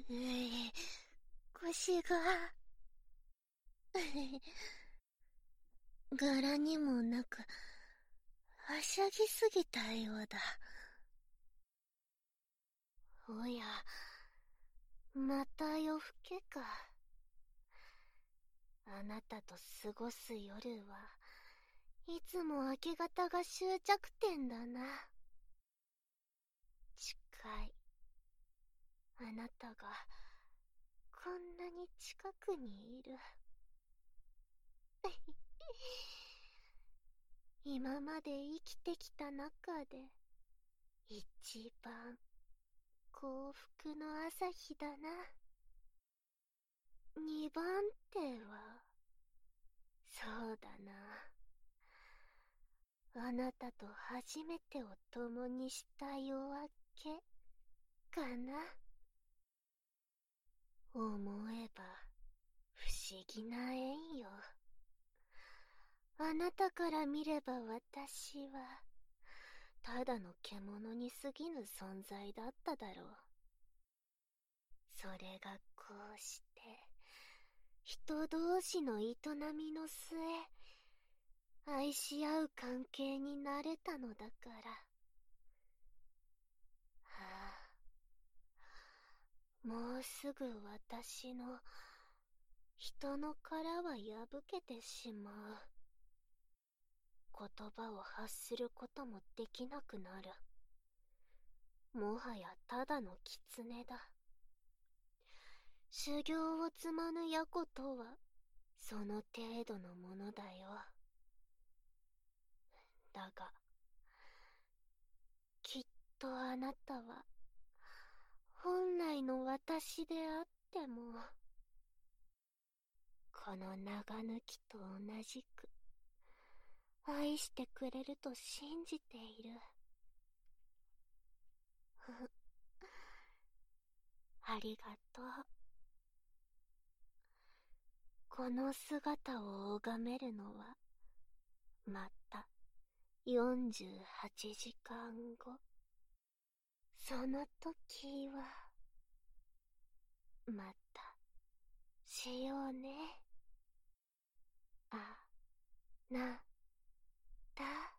腰が柄にもなくはしゃぎすぎたようだ。おや、また夜更けか。あなたと過ごす夜はいつも明け方が終着点だな。近い。あなたがこんなに近くにいる。今まで生きてきた中で一番幸福の朝日だな。二番手はそうだな、あなたと初めてを共にした夜明けかな。思えば不思議な縁よ。あなたから見れば私はただの獣に過ぎぬ存在だっただろう。それがこうして人同士の営みの末愛し合う関係になれたのだから。はあ、もうすぐ私の人の殻は破けてしまう。言葉を発することもできなくなる。もはやただの狐だ。修行を積まぬヤコとはその程度のものだよ。だがきっとあなたは本来の私であってもこの長抜きと同じく愛してくれると信じている。ありがとう。この姿を拝めるのはまた48時間後。その時はまたしようね。あなた。